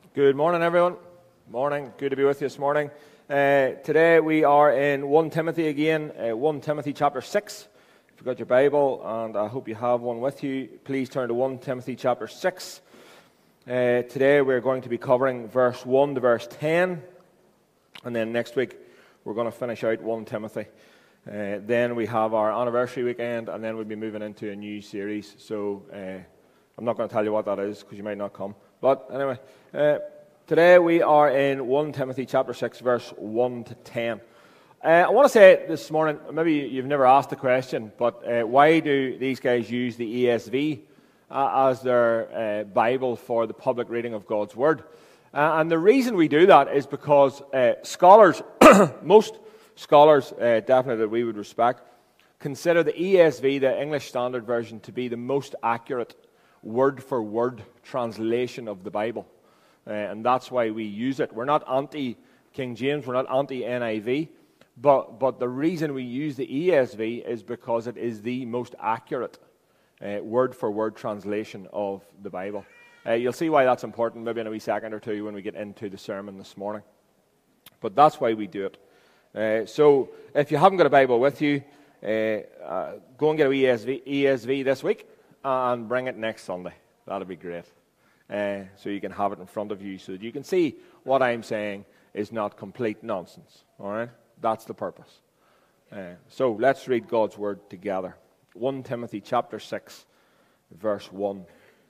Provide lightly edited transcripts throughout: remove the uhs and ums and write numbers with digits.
Good morning, everyone. Morning. Good to be with you this morning. Today we are in 1 Timothy again, 1 Timothy chapter 6. If you've got your Bible, and I hope you have one with you, please turn to 1 Timothy chapter 6. Today we're going to be covering verse 1 to verse 10. And then next week we're going to finish out 1 Timothy. Then we have our anniversary weekend, and then we'll be moving into a new series. So I'm not going to tell you what that is because you might not come. But anyway, today we are in 1 Timothy chapter 6, verse 1 to 10. I want to say this morning, maybe you've never asked the question, but why do these guys use the ESV as their Bible for the public reading of God's Word? And the reason we do that is because scholars, most scholars definitely that we would respect, consider the ESV, the English Standard Version, to be the most accurate word-for-word translation of the Bible. And that's why we use it. We're not anti-King James, we're not anti-NIV, but the reason we use the ESV is because it is the most accurate word-for-word translation of the Bible. You'll see why that's important maybe in a wee second or two when we get into the sermon this morning. But that's why we do it. So if you haven't got a Bible with you, go and get an ESV this week and bring it next Sunday. That'll be great. So you can have it in front of you so that you can see what I'm saying is not complete nonsense. All right? That's the purpose. So let's read God's Word together. 1 Timothy chapter 6, verse 1.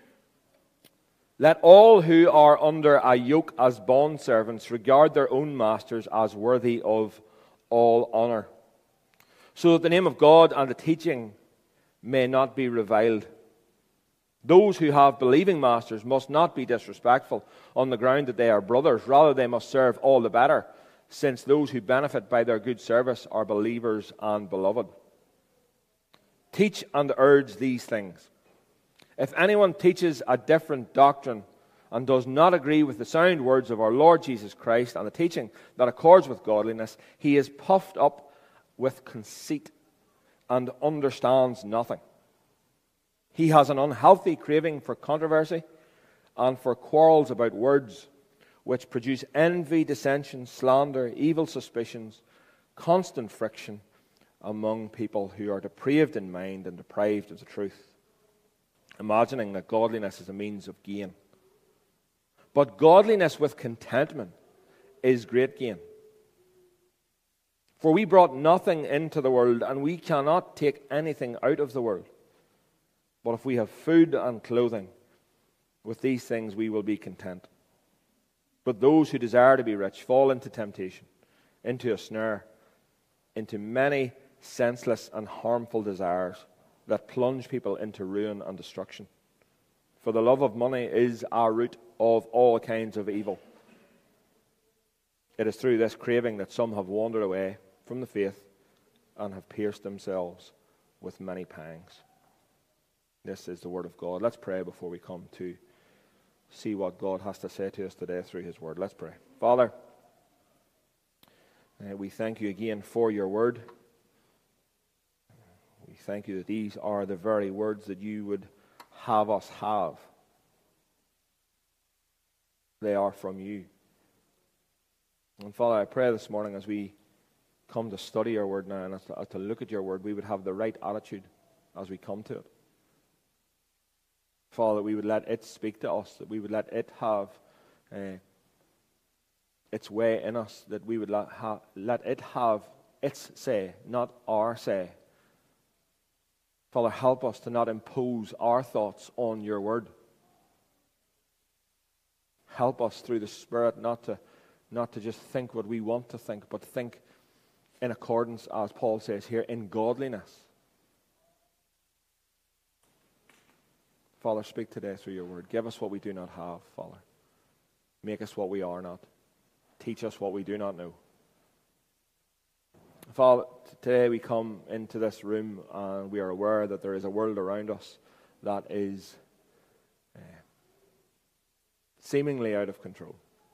Let all who are under a yoke as bondservants regard their own masters as worthy of all honor, so that the name of God and the teaching may not be reviled. Those who have believing masters must not be disrespectful on the ground that they are brothers. Rather, they must serve all the better, since those who benefit by their good service are believers and beloved. Teach and urge these things. If anyone teaches a different doctrine and does not agree with the sound words of our Lord Jesus Christ and the teaching that accords with godliness, he is puffed up with conceit and understands nothing. He has an unhealthy craving for controversy and for quarrels about words, which produce envy, dissension, slander, evil suspicions, constant friction among people who are depraved in mind and deprived of the truth, imagining that godliness is a means of gain. But godliness with contentment is great gain. For we brought nothing into the world, and we cannot take anything out of the world. But if we have food and clothing, with these things we will be content. But those who desire to be rich fall into temptation, into a snare, into many senseless and harmful desires that plunge people into ruin and destruction. For the love of money is our root of all kinds of evil. It is through this craving that some have wandered away from the faith and have pierced themselves with many pangs. This is the Word of God. Let's pray before we come to see what God has to say to us today through His Word. Let's pray. Father, we thank you again for your Word. We thank you that these are the very words that you would have us have. They are from you. And Father, I pray this morning as we come to study your Word now and as to look at your Word, we would have the right attitude as we come to it. Father, that we would let it speak to us, that we would let it have its way in us, that we would let it have its say, not our say. Father, help us to not impose our thoughts on your Word. Help us through the Spirit not to just think what we want to think, but think in accordance, as Paul says here, in godliness. Father, speak today through your Word. Give us what we do not have, Father. Make us what we are not. Teach us what we do not know. Father, today we come into this room and we are aware that there is a world around us that is seemingly out of control.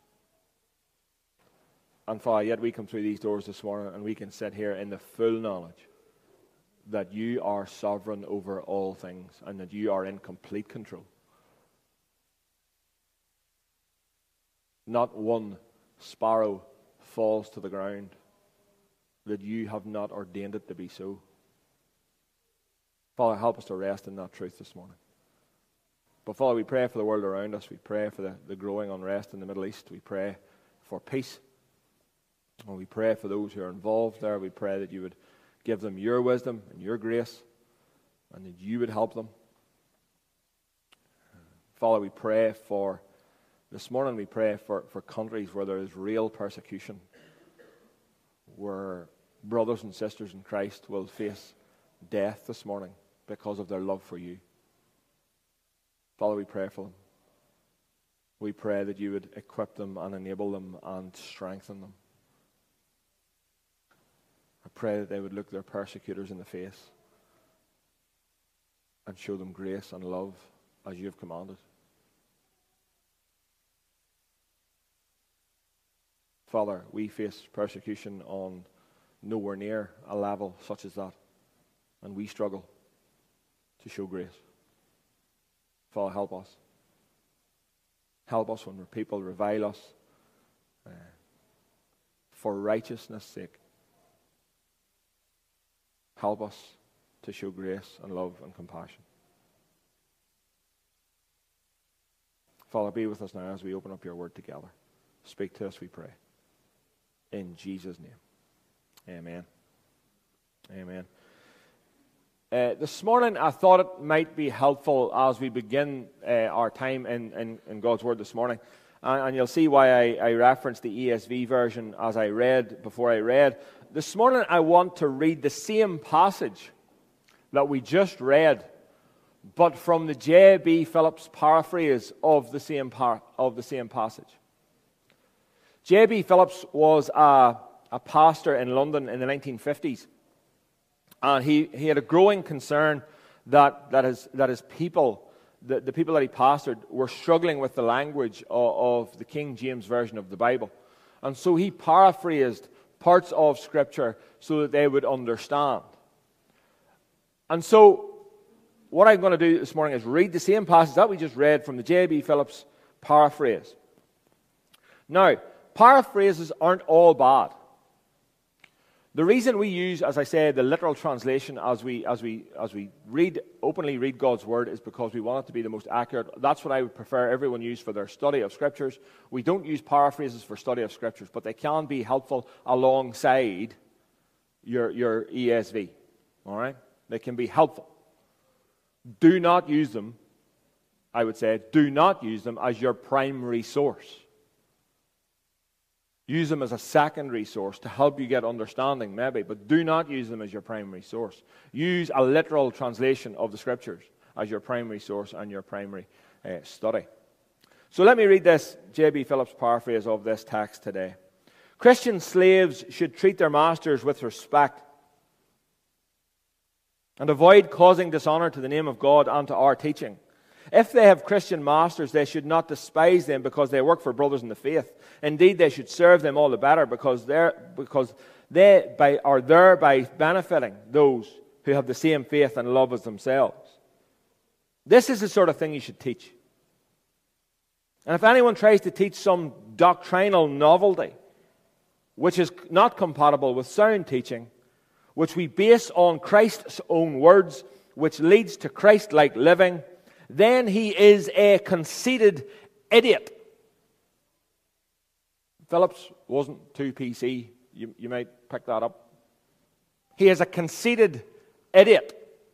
And Father, yet we come through these doors this morning and we can sit here in the full knowledge that you are sovereign over all things and that you are in complete control. not one sparrow falls to the ground, that you have not ordained it to be so. Father, help us to rest in that truth this morning. But Father, we pray for the world around us. We pray for the growing unrest in the Middle East. We pray for peace. And we pray for those who are involved there. We pray that you would give them your wisdom and your grace, and that you would help them. Father, we pray for, this morning we pray for countries where there is real persecution, where brothers and sisters in Christ will face death this morning because of their love for you. Father, we pray for them. We pray that you would equip them and enable them and strengthen them. I pray that they would look their persecutors in the face and show them grace and love as you have commanded. Father, we face persecution on nowhere near a level such as that, and we struggle to show grace. Father, help us. Help us when people revile us for righteousness' sake. Help us to show grace and love and compassion. Father, be with us now as we open up your word together. Speak to us, we pray. In Jesus' name. Amen. Amen. This morning I thought it might be helpful as we begin our time in God's Word this morning. And you'll see why I referenced the ESV version as I read, before I read. This morning I want to read the same passage that we just read, but from the J.B. Phillips paraphrase of the same passage. J.B. Phillips was a pastor in London in the 1950s. And he had a growing concern that his people, the people that he pastored, were struggling with the language of the King James Version of the Bible. And so he paraphrased parts of Scripture so that they would understand. And so what I'm going to do this morning is read the same passage that we just read from the J.B. Phillips paraphrase. Now, paraphrases aren't all bad. The reason we use, as I say, the literal translation as we openly read God's Word is because we want it to be the most accurate. That's what I would prefer everyone use for their study of Scriptures. We don't use paraphrases for study of Scriptures, but they can be helpful alongside your ESV. All right? They can be helpful. Do not use them, I would say, do not use them as your primary source. Use them as a secondary source to help you get understanding, maybe, but do not use them as your primary source. Use a literal translation of the Scriptures as your primary source and your primary study. So let me read this J.B. Phillips paraphrase of this text today. Christian slaves should treat their masters with respect and avoid causing dishonor to the name of God and to our teaching. If they have Christian masters, they should not despise them because they work for brothers in the faith. Indeed, they should serve them all the better because they are thereby benefiting those who have the same faith and love as themselves. This is the sort of thing you should teach. And if anyone tries to teach some doctrinal novelty, which is not compatible with sound teaching, which we base on Christ's own words, which leads to Christ-like living, then he is a conceited idiot. Phillips wasn't too PC. You might pick that up. He is a conceited idiot.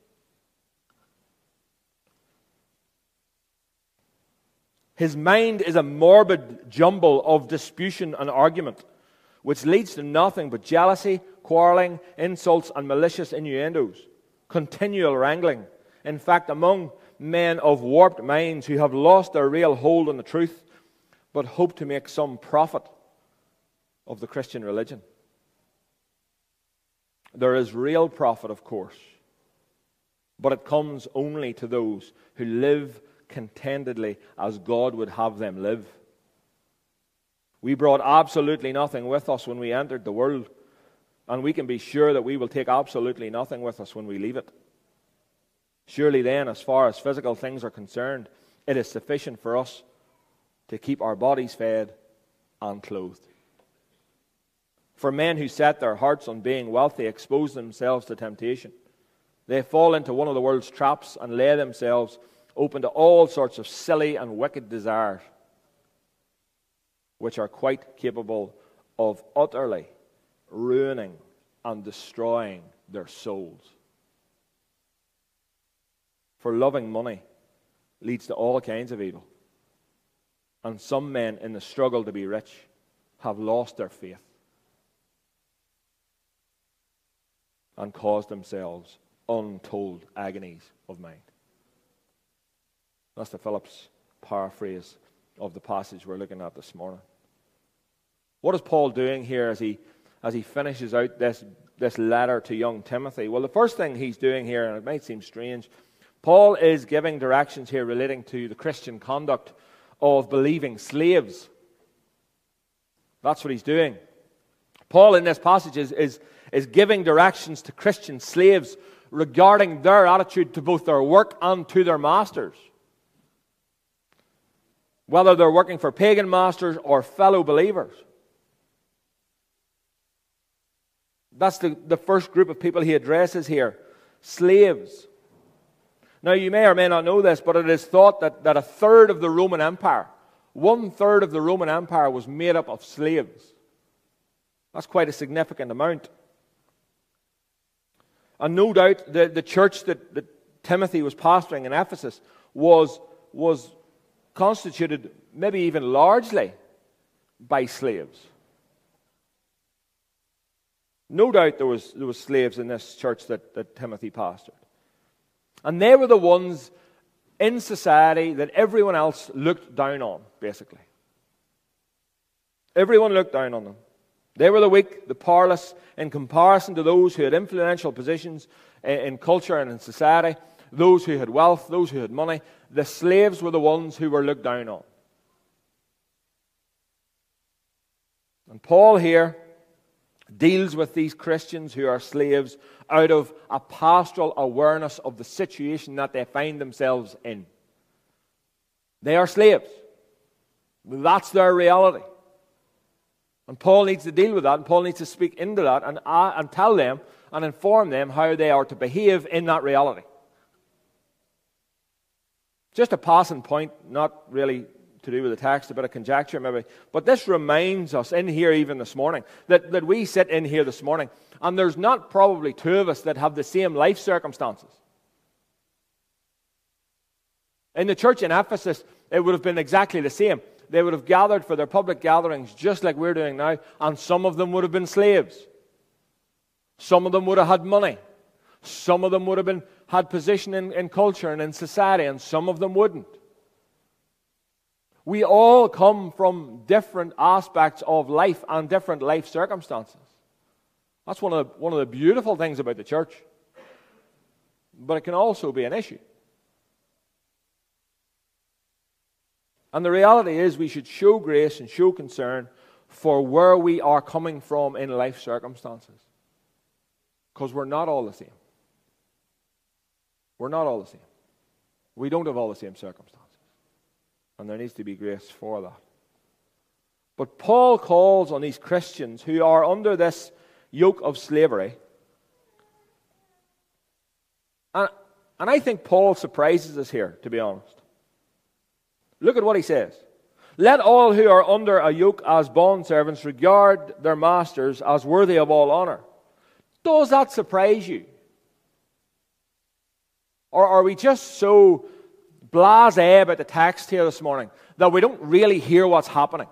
His mind is a morbid jumble of disputation and argument, which leads to nothing but jealousy, quarreling, insults, and malicious innuendos, continual wrangling. In fact, among men of warped minds who have lost their real hold on the truth, but hope to make some profit of the Christian religion. There is real profit, of course, but it comes only to those who live contentedly as God would have them live. We brought absolutely nothing with us when we entered the world, and we can be sure that we will take absolutely nothing with us when we leave it. Surely then, as far as physical things are concerned, it is sufficient for us to keep our bodies fed and clothed. For men who set their hearts on being wealthy expose themselves to temptation. They fall into one of the world's traps and lay themselves open to all sorts of silly and wicked desires, which are quite capable of utterly ruining and destroying their souls. For loving money leads to all kinds of evil. And some men in the struggle to be rich have lost their faith and caused themselves untold agonies of mind. That's the Phillips paraphrase of the passage we're looking at this morning. What is Paul doing here as he finishes out this letter to young Timothy? Well, the first thing he's doing here, and it might seem strange, Paul is giving directions here relating to the Christian conduct of believing slaves. That's what he's doing. Paul in this passage is giving directions to Christian slaves regarding their attitude to both their work and to their masters. Whether they're working for pagan masters or fellow believers. That's the first group of people he addresses here. Slaves. Now, you may or may not know this, but it is thought that a third of the Roman Empire, 1/3 of the Roman Empire, was made up of slaves. That's quite a significant amount. And no doubt the church that Timothy was pastoring in Ephesus was constituted maybe even largely by slaves. No doubt there was slaves in this church that Timothy pastored. And they were the ones in society that everyone else looked down on, basically. Everyone looked down on them. They were the weak, the powerless, in comparison to those who had influential positions in culture and in society, those who had wealth, those who had money. The slaves were the ones who were looked down on. And Paul here deals with these Christians who are slaves out of a pastoral awareness of the situation that they find themselves in. They are slaves. That's their reality. And Paul needs to deal with that, and Paul needs to speak into that and tell them and inform them how they are to behave in that reality. Just a passing point, not really to do with the text, a bit of conjecture maybe. But this reminds us in here even this morning, that we sit in here this morning, and there's not probably two of us that have the same life circumstances. In the church in Ephesus, it would have been exactly the same. They would have gathered for their public gatherings just like we're doing now, and some of them would have been slaves. Some of them would have had money. Some of them would have had position in culture and in society, and some of them wouldn't. We all come from different aspects of life and different life circumstances. That's one of the beautiful things about the church. But it can also be an issue. And the reality is we should show grace and show concern for where we are coming from in life circumstances. Because we're not all the same. We're not all the same. We don't have all the same circumstances. And there needs to be grace for that. But Paul calls on these Christians who are under this yoke of slavery. And I think Paul surprises us here, to be honest. Look at what he says. Let all who are under a yoke as bondservants regard their masters as worthy of all honor. Does that surprise you? Or are we just so blasé about the text here this morning that we don't really hear what's happening?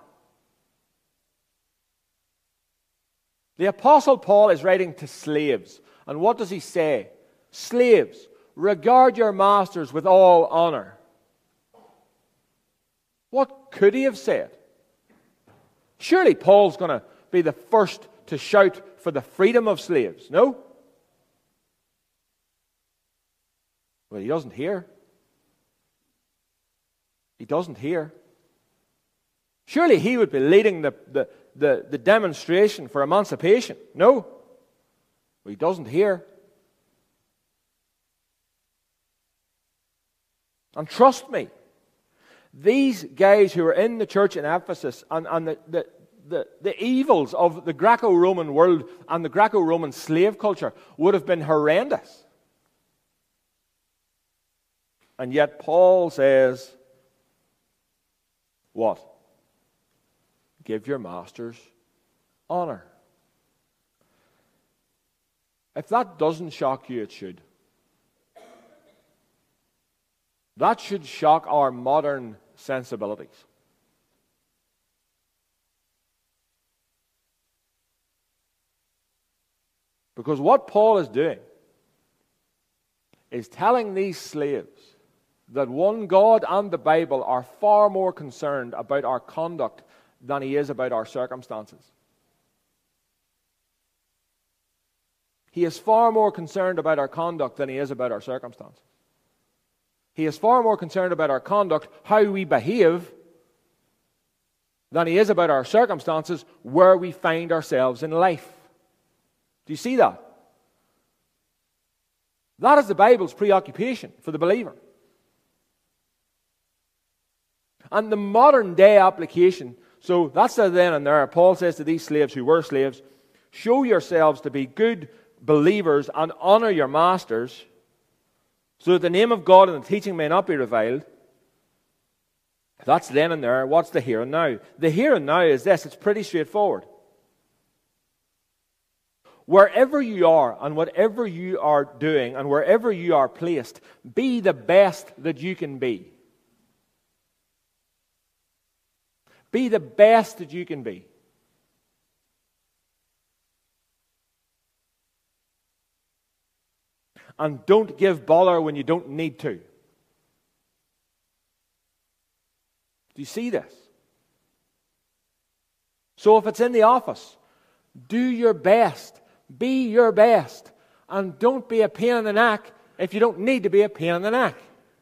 The Apostle Paul is writing to slaves. And what does he say? Slaves, regard your masters with all honor. What could he have said? Surely Paul's going to be the first to shout for the freedom of slaves, no? Well, he doesn't hear. He doesn't hear. Surely he would be leading the demonstration for emancipation, no? Well, he doesn't hear. And trust me, these guys who are in the church in Ephesus, and the evils of the Greco-Roman world and the Greco-Roman slave culture would have been horrendous. And yet Paul says, what? Give your masters honor. If that doesn't shock you, it should. That should shock our modern sensibilities. Because what Paul is doing is telling these slaves that one, God and the Bible are far more concerned about our conduct than he is about our circumstances. He is far more concerned about our conduct than he is about our circumstances. He is far more concerned about our conduct, how we behave, than he is about our circumstances, where we find ourselves in life. Do you see that? That is the Bible's preoccupation for the believer. And the modern day application, so that's the then and there. Paul says to these slaves who were slaves, show yourselves to be good believers and honor your masters, so that the name of God and the teaching may not be reviled. That's then and there. What's the here and now? The here and now is this. It's pretty straightforward. Wherever you are and whatever you are doing and wherever you are placed, be the best that you can be. Be the best that you can be. And don't give bother when you don't need to. Do you see this? So if it's in the office, do your best. Be your best. And don't be a pain in the neck if you don't need to be a pain in the neck.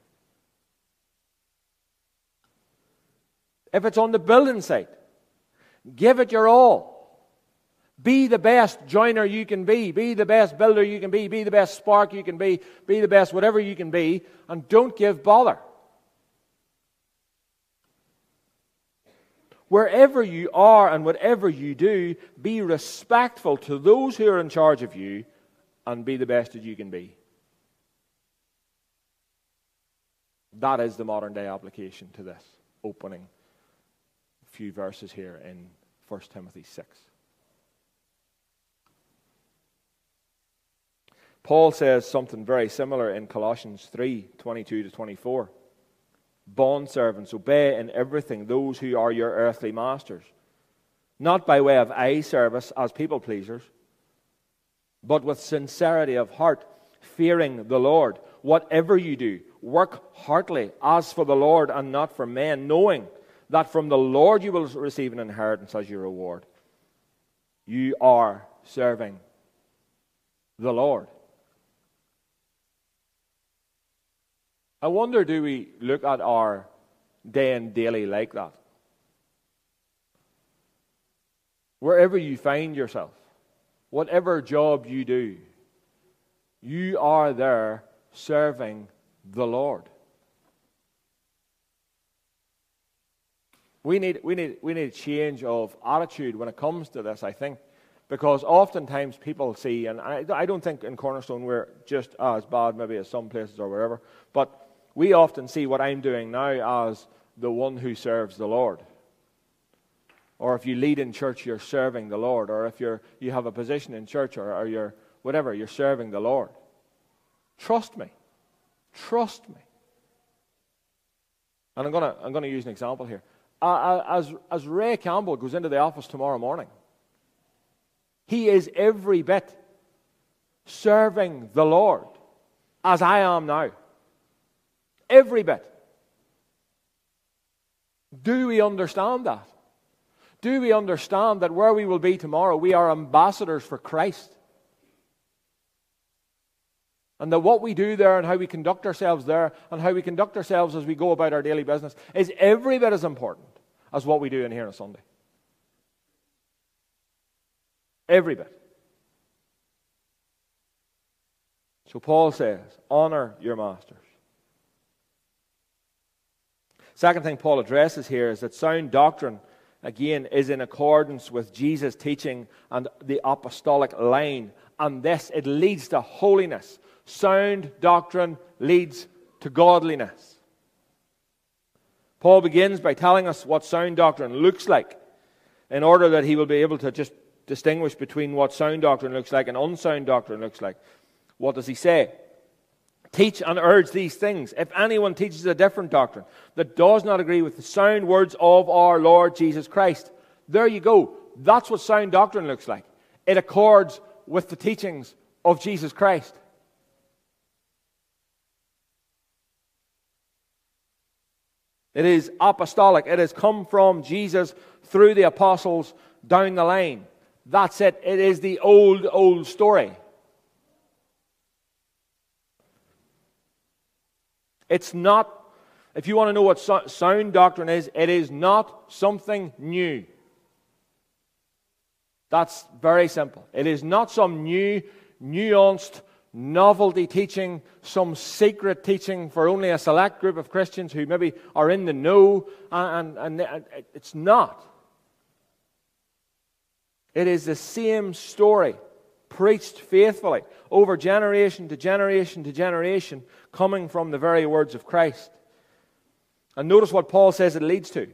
If it's on the building site, give it your all. Be the best joiner you can be. Be the best builder you can be. Be the best spark you can be. Be the best whatever you can be. And don't give bother. Wherever you are and whatever you do, be respectful to those who are in charge of you and be the best that you can be. That is the modern day application to this opening few verses here in 1 Timothy 6. Paul says something very similar in Colossians 3:22-24. Bondservants, obey in everything those who are your earthly masters, not by way of eye service as people pleasers, but with sincerity of heart, fearing the Lord. Whatever you do, work heartily as for the Lord and not for men, knowing that from the Lord you will receive an inheritance as your reward. You are serving the Lord. I wonder, do we look at our day and daily like that? Wherever you find yourself, whatever job you do, you are there serving the Lord. We need a change of attitude when it comes to this, I think. Because oftentimes people see, and I don't think in Cornerstone we're just as bad maybe as some places or wherever, but we often see what I'm doing now as the one who serves the Lord. Or if you lead in church, you're serving the Lord. Or if you have a position in church or you're whatever, you're serving the Lord. Trust me. Trust me. And I'm going to use an example here. As Ray Campbell goes into the office tomorrow morning, he is every bit serving the Lord as I am now. Every bit. Do we understand that? Do we understand that where we will be tomorrow, we are ambassadors for Christ? And that what we do there and how we conduct ourselves there and how we conduct ourselves as we go about our daily business is every bit as important as what we do in here on a Sunday. Every bit. So Paul says, honor your masters. Second thing Paul addresses here is that sound doctrine again, is in accordance with Jesus' teaching and the apostolic line. And this, it leads to holiness. Sound doctrine leads to godliness. Paul begins by telling us what sound doctrine looks like, in order that he will be able to just distinguish between what sound doctrine looks like and unsound doctrine looks like. What does he say? Teach and urge these things. If anyone teaches a different doctrine that does not agree with the sound words of our Lord Jesus Christ. There you go. That's what sound doctrine looks like. It accords with the teachings of Jesus Christ. It is apostolic. It has come from Jesus through the apostles down the line. That's it. It is the old story. It's not, if you want to know what sound doctrine is, it is not something new. That's very simple. It is not some new, nuanced, novelty teaching, some secret teaching for only a select group of Christians who maybe are in the know, and it's not. It is the same story, preached faithfully over generation to generation to generation, coming from the very words of Christ. And notice what Paul says it leads to.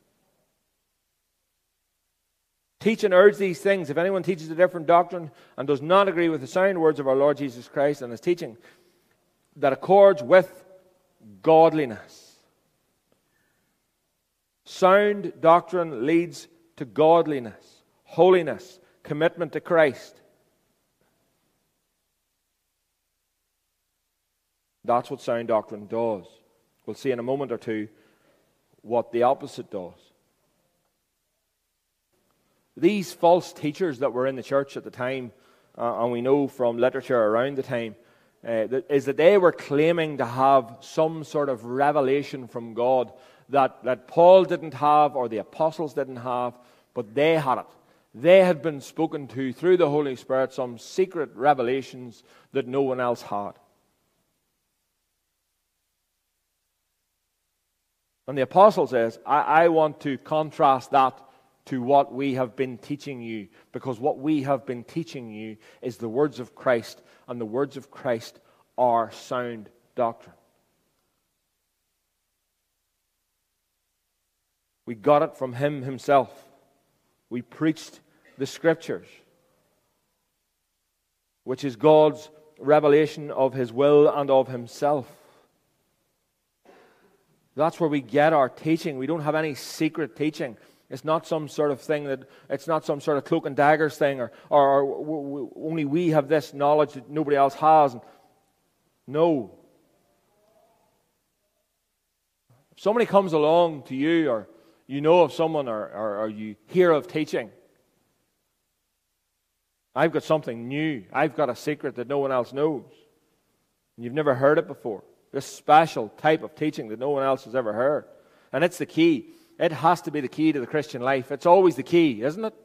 Teach and urge these things. If anyone teaches a different doctrine and does not agree with the sound words of our Lord Jesus Christ and his teaching, that accords with godliness. Sound doctrine leads to godliness, holiness, commitment to Christ. That's what sound doctrine does. We'll see in a moment or two what the opposite does. These false teachers that were in the church at the time, and we know from literature around the time, is that they were claiming to have some sort of revelation from God that Paul didn't have or the apostles didn't have, but they had it. They had been spoken to through the Holy Spirit, some secret revelations that no one else had. And the apostle says, I want to contrast that to what we have been teaching you, because what we have been teaching you is the words of Christ, and the words of Christ are sound doctrine. We got it from him himself. We preached the Scriptures, which is God's revelation of his will and of himself. That's where we get our teaching. We don't have any secret teaching. It's not some sort of thing it's not some sort of cloak and daggers thing, or only we have this knowledge that nobody else has. No. If somebody comes along to you, or you know of someone, or you hear of teaching, I've got something new. I've got a secret that no one else knows. And you've never heard it before. This special type of teaching that no one else has ever heard. And it's the key. It has to be the key to the Christian life. It's always the key, isn't it?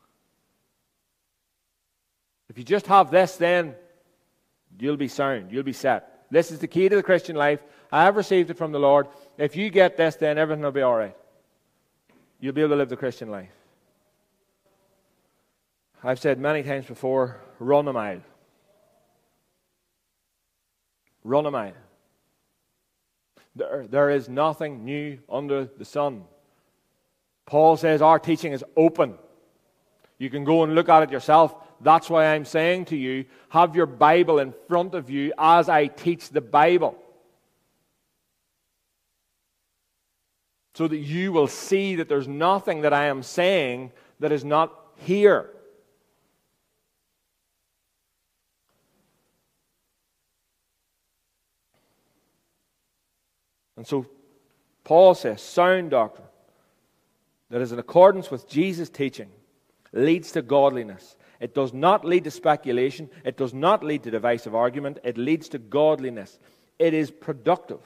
If you just have this, then you'll be sound. You'll be set. This is the key to the Christian life. I have received it from the Lord. If you get this, then everything will be all right. You'll be able to live the Christian life. I've said many times before, run a mile. Run a mile. There is nothing new under the sun. Paul says our teaching is open. You can go and look at it yourself. That's why I'm saying to you, have your Bible in front of you as I teach the Bible, so that you will see that there's nothing that I am saying that is not here. And so Paul says sound doctrine that is in accordance with Jesus' teaching leads to godliness. It does not lead to speculation. It does not lead to divisive argument. It leads to godliness. It is productive.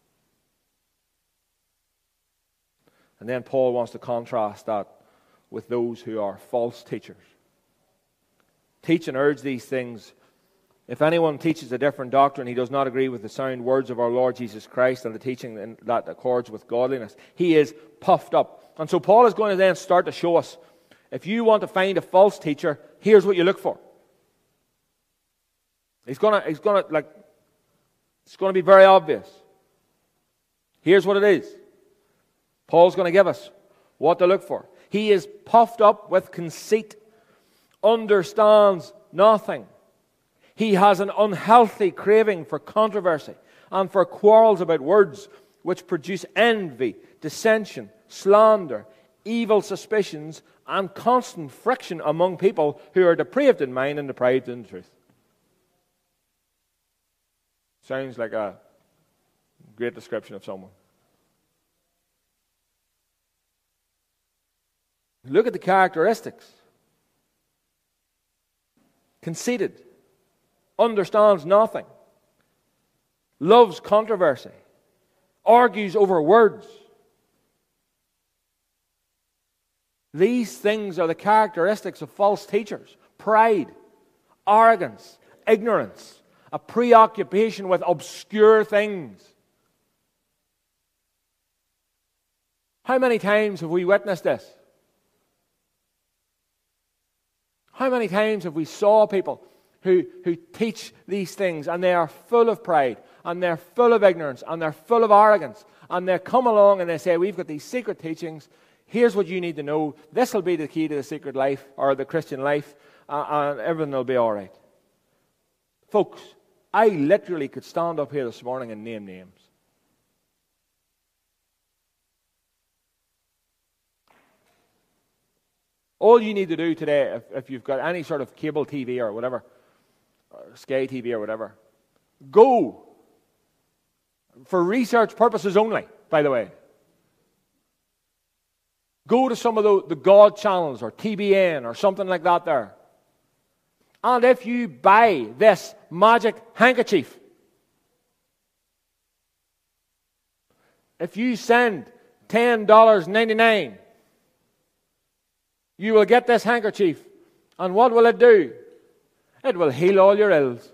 And then Paul wants to contrast that with those who are false teachers. Teach and urge these things If anyone teaches a different doctrine, he does not agree with the sound words of our Lord Jesus Christ and the teaching that accords with godliness. He is puffed up. And so Paul is going to then start to show us, if you want to find a false teacher, here's what you look for. It's going to be very obvious. Here's what it is. Paul's going to give us what to look for. He is puffed up with conceit, understands nothing. He has an unhealthy craving for controversy and for quarrels about words, which produce envy, dissension, slander, evil suspicions, and constant friction among people who are depraved in mind and deprived in the truth. Sounds like a great description of someone. Look at the characteristics. Conceited, understands nothing, loves controversy, argues over words. These things are the characteristics of false teachers. Pride, arrogance, ignorance, a preoccupation with obscure things. How many times have we witnessed this? How many times have we saw people who teach these things and they are full of pride and they're full of ignorance and they're full of arrogance and they come along and they say, we've got these secret teachings, here's what you need to know, this will be the key to the secret life or the Christian life, and everything will be all right. Folks, I literally could stand up here this morning and name names. All you need to do today, if you've got any sort of cable TV or whatever, or Sky TV or whatever, go, for research purposes only, by the way, go to some of the God channels or TBN or something like that there. And if you buy this magic handkerchief, if you send $10.99, you will get this handkerchief. And what will it do? It will heal all your ills.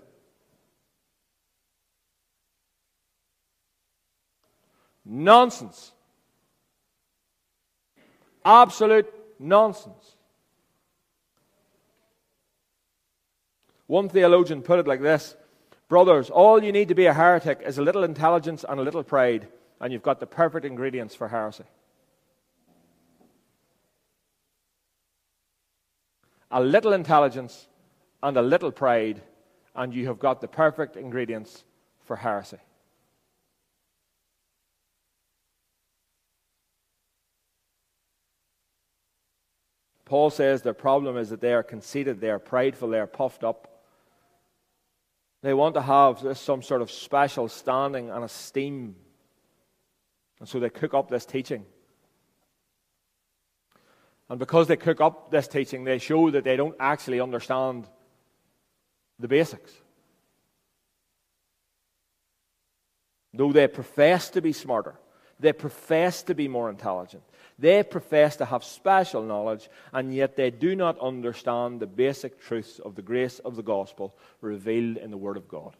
Nonsense. Absolute nonsense. One theologian put it like this: brothers, all you need to be a heretic is a little intelligence and a little pride, and you've got the perfect ingredients for heresy. A little intelligence and a little pride, and you have got the perfect ingredients for heresy. Paul says their problem is that they are conceited, they are prideful, they are puffed up. They want to have some sort of special standing and esteem. And so they cook up this teaching. And because they cook up this teaching, they show that they don't actually understand the basics. Though they profess to be smarter, they profess to be more intelligent, they profess to have special knowledge, and yet they do not understand the basic truths of the grace of the gospel revealed in the Word of God.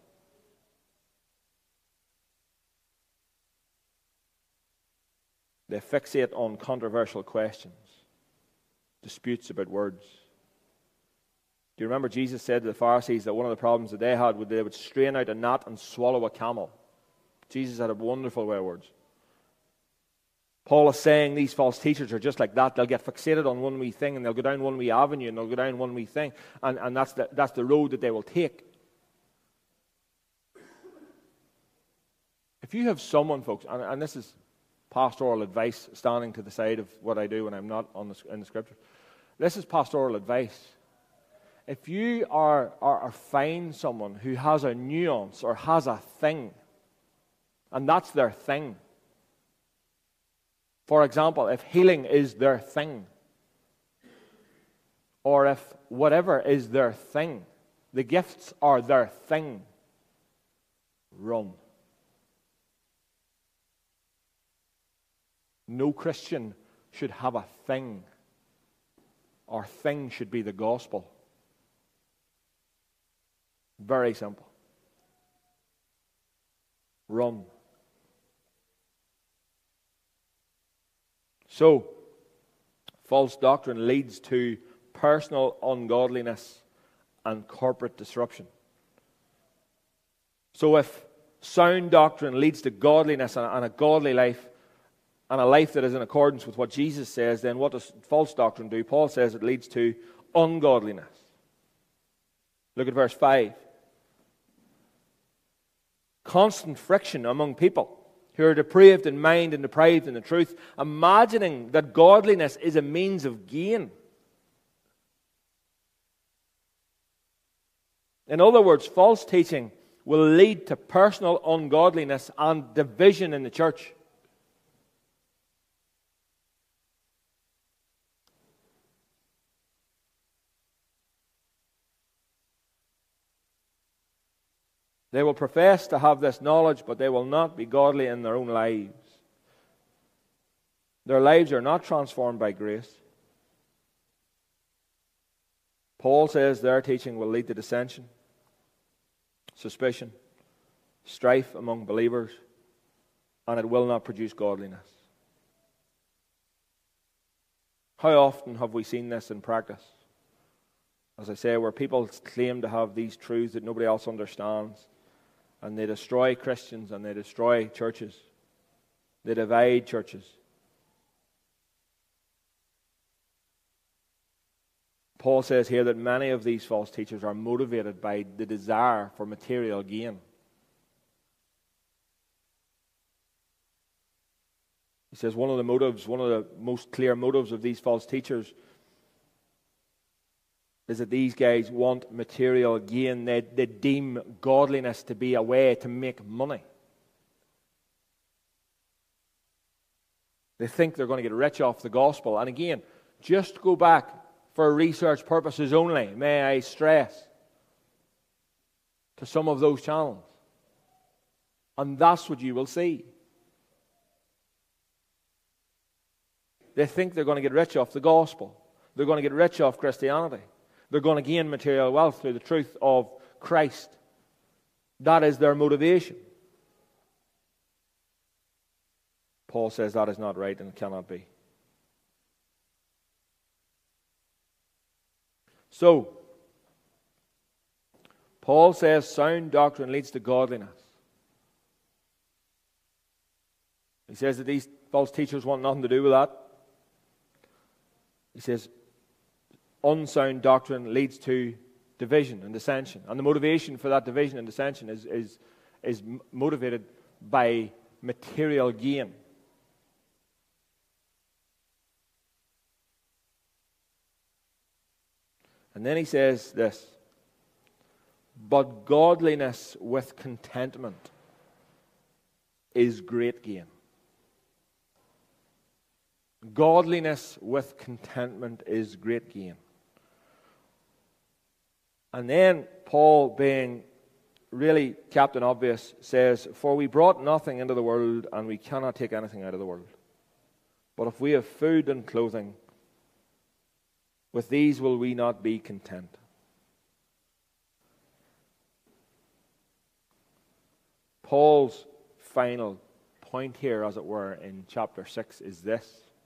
They fixate on controversial questions, disputes about words. Do you remember Jesus said to the Pharisees that one of the problems that they had was they would strain out a gnat and swallow a camel? Jesus had a wonderful way of words. Paul is saying these false teachers are just like that. They'll get fixated on one wee thing, and they'll go down one wee avenue, and they'll go down one wee thing, and that's the road that they will take. If you have someone, folks, and this is pastoral advice standing to the side of what I do when I'm not in the Scripture. This is pastoral advice. If you are find someone who has a nuance or has a thing, and that's their thing. For example, if healing is their thing, or if whatever is their thing, the gifts are their thing, run. No Christian should have a thing. Our thing should be the gospel. Very simple. Run. So, false doctrine leads to personal ungodliness and corporate disruption. So if sound doctrine leads to godliness and a godly life, and a life that is in accordance with what Jesus says, then what does false doctrine do? Paul says it leads to ungodliness. Look at verse 5. Constant friction among people who are depraved in mind and depraved in the truth, imagining that godliness is a means of gain. In other words, false teaching will lead to personal ungodliness and division in the church. They will profess to have this knowledge, but they will not be godly in their own lives. Their lives are not transformed by grace. Paul says their teaching will lead to dissension, suspicion, strife among believers, and it will not produce godliness. How often have we seen this in practice? As I say, where people claim to have these truths that nobody else understands, and they destroy Christians and they destroy churches. They divide churches. Paul says here that many of these false teachers are motivated by the desire for material gain. He says one of the most clear motives of these false teachers is that these guys want material gain. They deem godliness to be a way to make money. They think they're going to get rich off the gospel. And again, just go back for research purposes only, may I stress, to some of those channels. And that's what you will see. They think they're going to get rich off the gospel. They're going to get rich off Christianity. They're going to gain material wealth through the truth of Christ. That is their motivation. Paul says that is not right and cannot be. So, Paul says sound doctrine leads to godliness. He says that these false teachers want nothing to do with that. He says unsound doctrine leads to division and dissension. And the motivation for that division and dissension is motivated by material gain. And then he says this, but godliness with contentment is great gain. Godliness with contentment is great gain. And then Paul, being really Captain Obvious, says, for we brought nothing into the world, and we cannot take anything out of the world. But if we have food and clothing, with these will we not be content. Paul's final point here, as it were, in chapter 6 is this.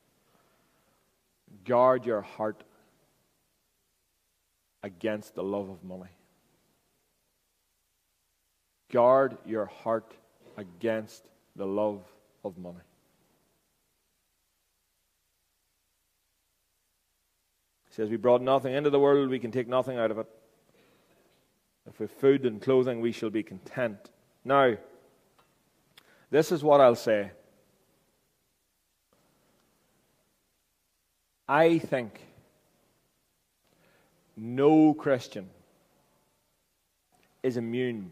Guard your heart against the love of money. Guard your heart against the love of money. He says, we brought nothing into the world, we can take nothing out of it. If we have food and clothing, we shall be content. Now, this is what I'll say. I think no Christian is immune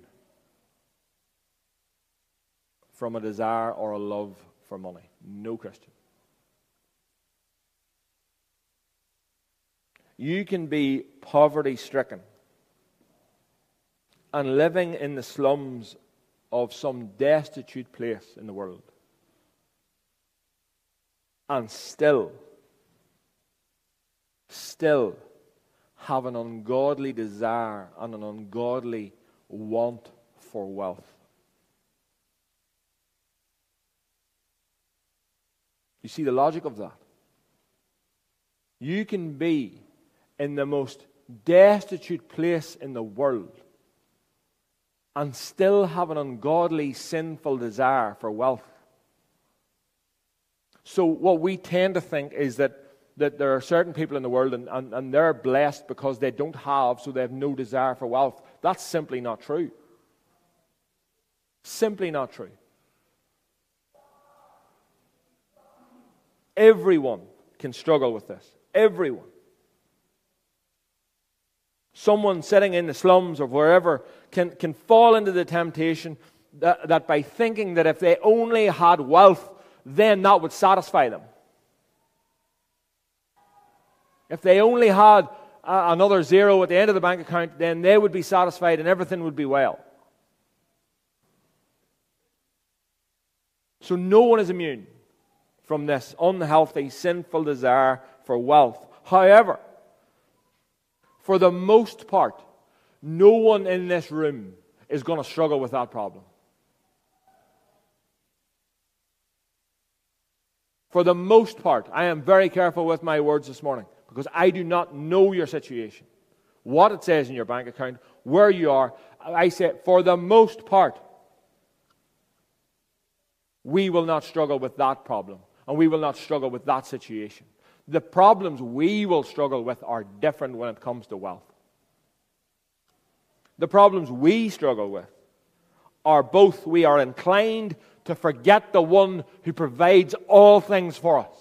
from a desire or a love for money. No Christian. You can be poverty-stricken and living in the slums of some destitute place in the world and still have an ungodly desire and an ungodly want for wealth. You see the logic of that? You can be in the most destitute place in the world and still have an ungodly, sinful desire for wealth. So what we tend to think is that there are certain people in the world and they're blessed because they don't have, so they have no desire for wealth. That's simply not true. Simply not true. Everyone can struggle with this. Everyone. Someone sitting in the slums or wherever can fall into the temptation that by thinking that if they only had wealth, then that would satisfy them. If they only had another zero at the end of the bank account, then they would be satisfied and everything would be well. So no one is immune from this unhealthy, sinful desire for wealth. However, for the most part, no one in this room is going to struggle with that problem. For the most part, I am very careful with my words this morning because I do not know your situation, what it says in your bank account, where you are. I say, for the most part, we will not struggle with that problem, and we will not struggle with that situation. The problems we will struggle with are different when it comes to wealth. The problems we struggle with are both we are inclined to forget the one who provides all things for us.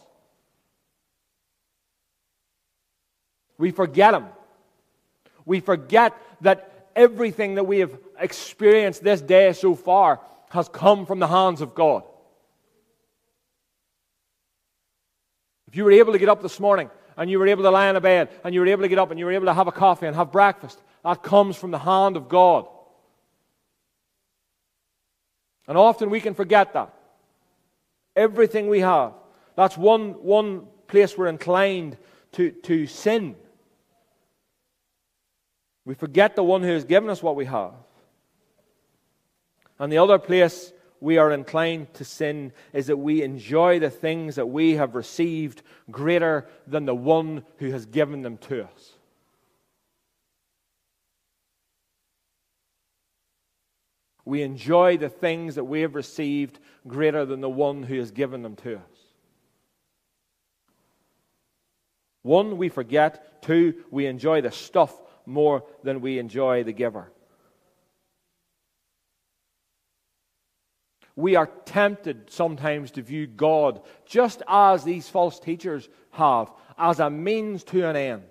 We forget Him. We forget that everything that we have experienced this day so far has come from the hands of God. If you were able to get up this morning and you were able to lie in a bed and you were able to get up and you were able to have a coffee and have breakfast, that comes from the hand of God. And often we can forget that. Everything we have. That's one place we're inclined to sin. We forget the one who has given us what we have. And the other place we are inclined to sin is that we enjoy the things that we have received greater than the one who has given them to us. We enjoy the things that we have received greater than the one who has given them to us. One, we forget. Two, we enjoy the stuff more than we enjoy the giver. We are tempted sometimes to view God, just as these false teachers have, as a means to an end.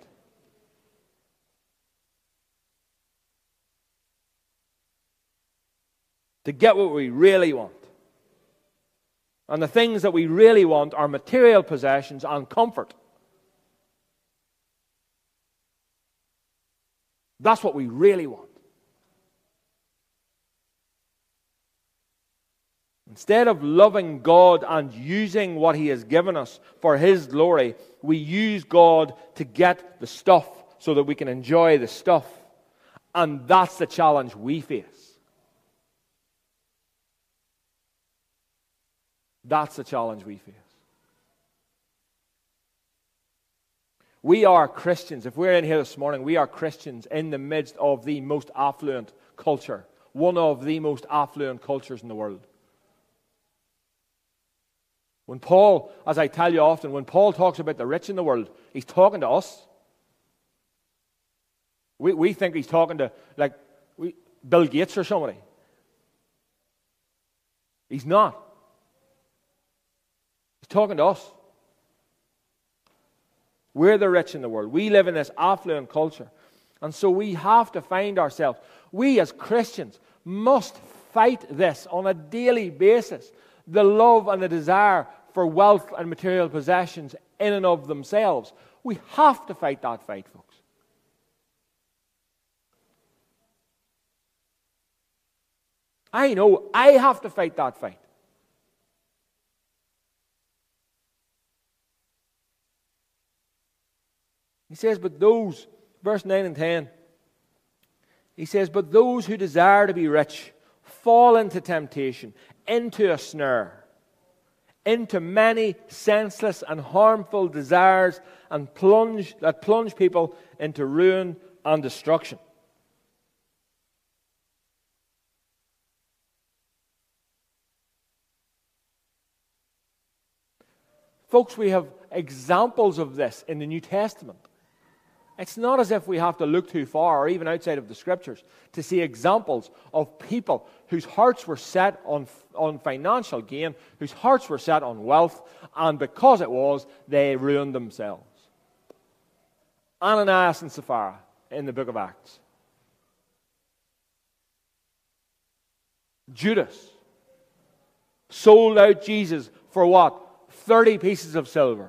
To get what we really want. And the things that we really want are material possessions and comfort. That's what we really want. Instead of loving God and using what He has given us for His glory, we use God to get the stuff so that we can enjoy the stuff. And that's the challenge we face. That's the challenge we face. We are Christians. If we're in here this morning, we are Christians in the midst of the most affluent culture. One of the most affluent cultures in the world. When Paul, as I tell you often, when Paul talks about the rich in the world, he's talking to us. We think he's talking to Bill Gates or somebody. He's not. He's talking to us. We're the rich in the world. We live in this affluent culture. And so we have to find ourselves. We as Christians must fight this on a daily basis. The love and the desire for wealth and material possessions in and of themselves. We have to fight that fight, folks. I know I have to fight that fight. He says, but those, verse 9 and 10, He says, but those who desire to be rich fall into temptation, into a snare, into many senseless and harmful desires and plunge people into ruin and destruction. Folks, we have examples of this in the New Testament. It's not as if we have to look too far or even outside of the Scriptures to see examples of people whose hearts were set on financial gain, whose hearts were set on wealth, and because it was, they ruined themselves. Ananias and Sapphira in the book of Acts. Judas sold out Jesus for what? 30 pieces of silver.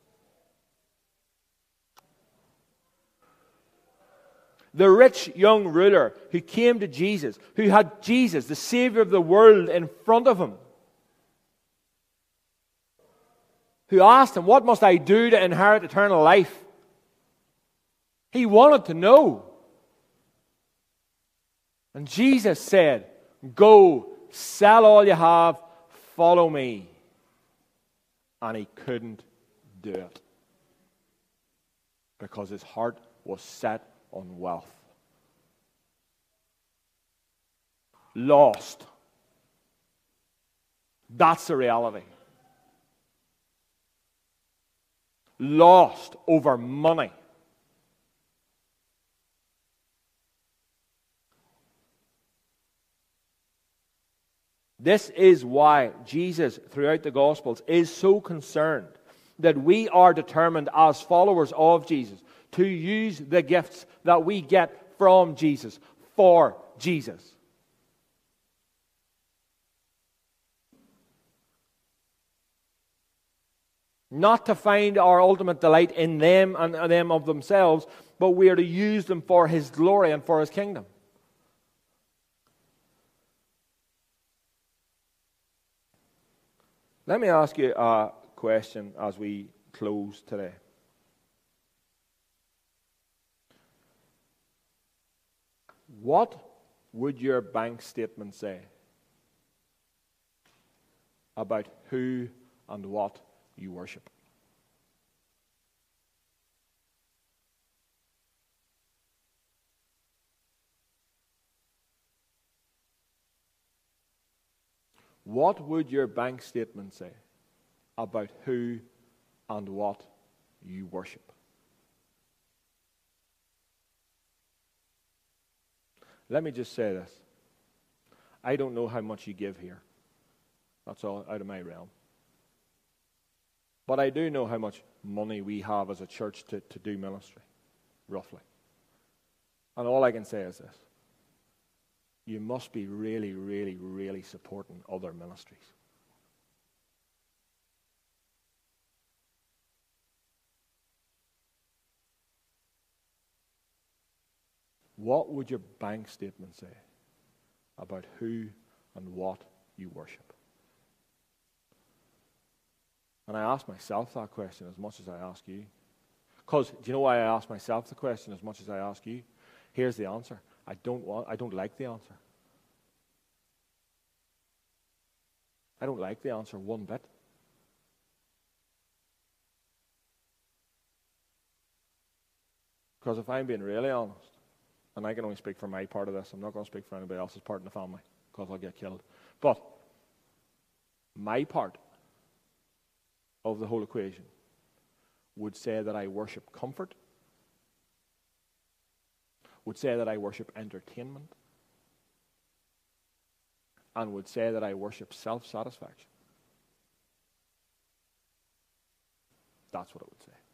The rich young ruler who came to Jesus, who had Jesus, the Savior of the world, in front of him, who asked him, what must I do to inherit eternal life? He wanted to know. And Jesus said, go, sell all you have, follow me. And he couldn't do it because his heart was set on wealth. Lost. That's the reality. Lost over money. This is why Jesus, throughout the Gospels, is so concerned that we are determined as followers of Jesus to use the gifts that we get from Jesus for Jesus. Not to find our ultimate delight in them and them of themselves, but we are to use them for His glory and for His kingdom. Let me ask you a question as we close today. What would your bank statement say about who and what you worship? What would your bank statement say about who and what you worship? Let me just say this. I don't know how much you give here. That's all out of my realm. But I do know how much money we have as a church to do ministry, roughly. And all I can say is this. You must be really, really, really supporting other ministries. What would your bank statement say about who and what you worship? And I ask myself that question as much as I ask you. Because, do you know why I ask myself the question as much as I ask you? Here's the answer. I don't like the answer. I don't like the answer one bit. Because if I'm being really honest, and I can only speak for my part of this, I'm not going to speak for anybody else's part in the family, because I'll get killed. But my part of the whole equation would say that I worship comfort, would say that I worship entertainment, and would say that I worship self-satisfaction. That's what it would say.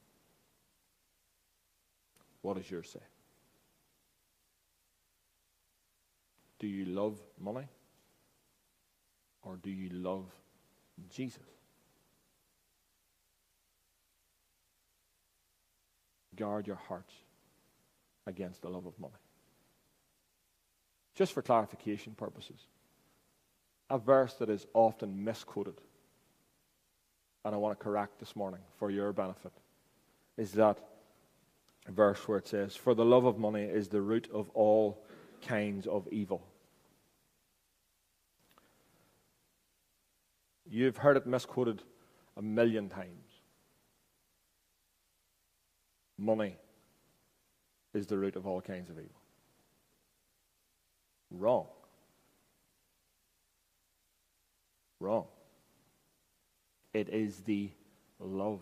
What does yours say? Do you love money? Or do you love Jesus? Guard your hearts against the love of money. Just for clarification purposes, a verse that is often misquoted, and I want to correct this morning for your benefit, is that verse where it says, "For the love of money is the root of all kinds of evil. You've heard it misquoted 1,000,000 times. Money is the root of all kinds of evil. Wrong. Wrong. It is the love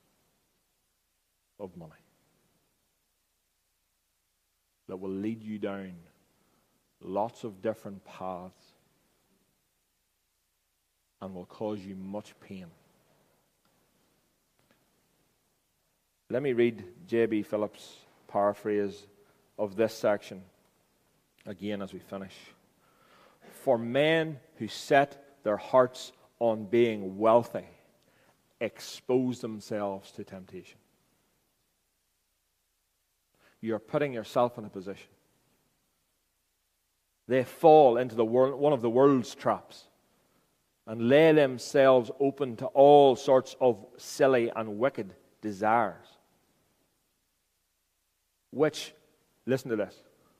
of money that will lead you down lots of different paths and will cause you much pain. Let me read J.B. Phillips' paraphrase of this section again as we finish. For men who set their hearts on being wealthy expose themselves to temptation. You're putting yourself in a position. They fall into one of the world's traps and lay themselves open to all sorts of silly and wicked desires, which, listen to this,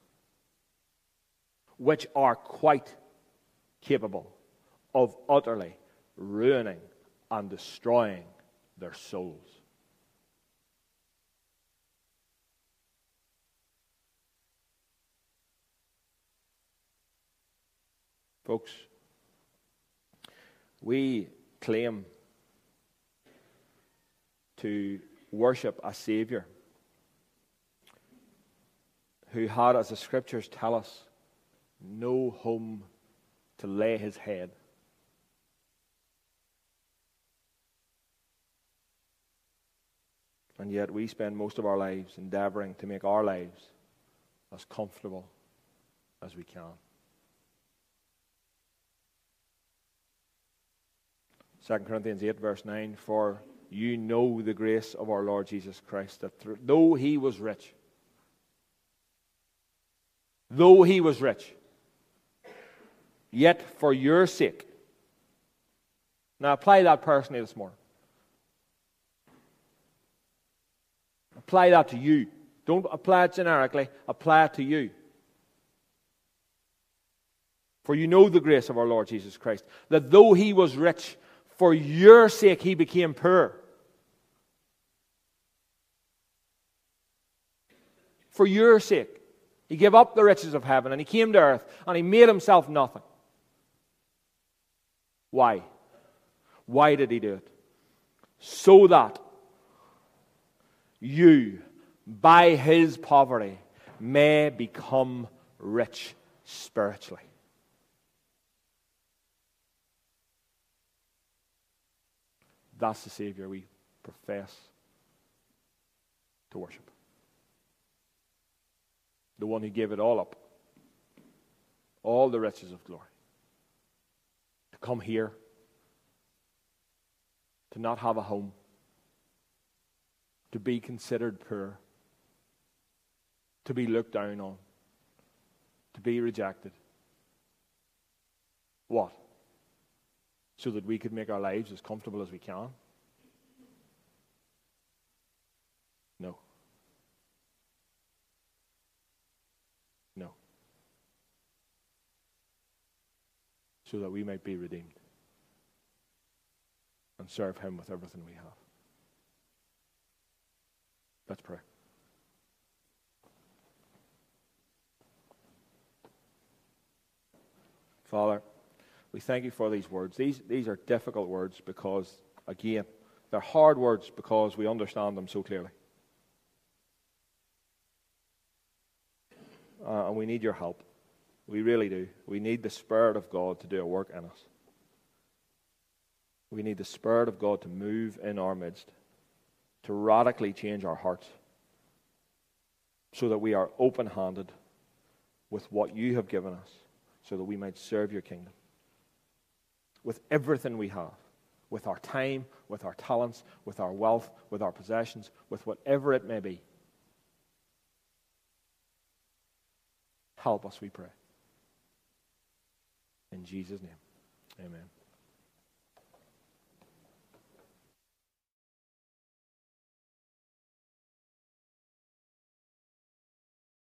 which are quite capable of utterly ruining and destroying their souls. Folks, we claim to worship a Savior who had, as the Scriptures tell us, no home to lay his head. And yet we spend most of our lives endeavoring to make our lives as comfortable as we can. 2 Corinthians 8 verse 9, for you know the grace of our Lord Jesus Christ, that though he was rich, yet for your sake. Now apply that personally this morning. Apply that to you. Don't apply it generically, apply it to you. For you know the grace of our Lord Jesus Christ, that though he was rich, for your sake he became poor. For your sake. He gave up the riches of heaven and he came to earth and he made himself nothing. Why? Why did he do it? So that you, by his poverty, may become rich spiritually. That's the Savior we profess to worship. The one who gave it all up, all the riches of glory, to come here, to not have a home, to be considered poor, to be looked down on, to be rejected. What? So that we could make our lives as comfortable as we can? No. No. So that we might be redeemed and serve him with everything we have. Let's pray. Father, we thank you for these words. These are difficult words because, again, they're hard words because we understand them so clearly. And we need your help. We really do. We need the Spirit of God to do a work in us. We need the Spirit of God to move in our midst, to radically change our hearts so that we are open-handed with what you have given us so that we might serve your kingdom. With everything we have, with our time, with our talents, with our wealth, with our possessions, with whatever it may be. Help us, we pray. In Jesus' name, amen.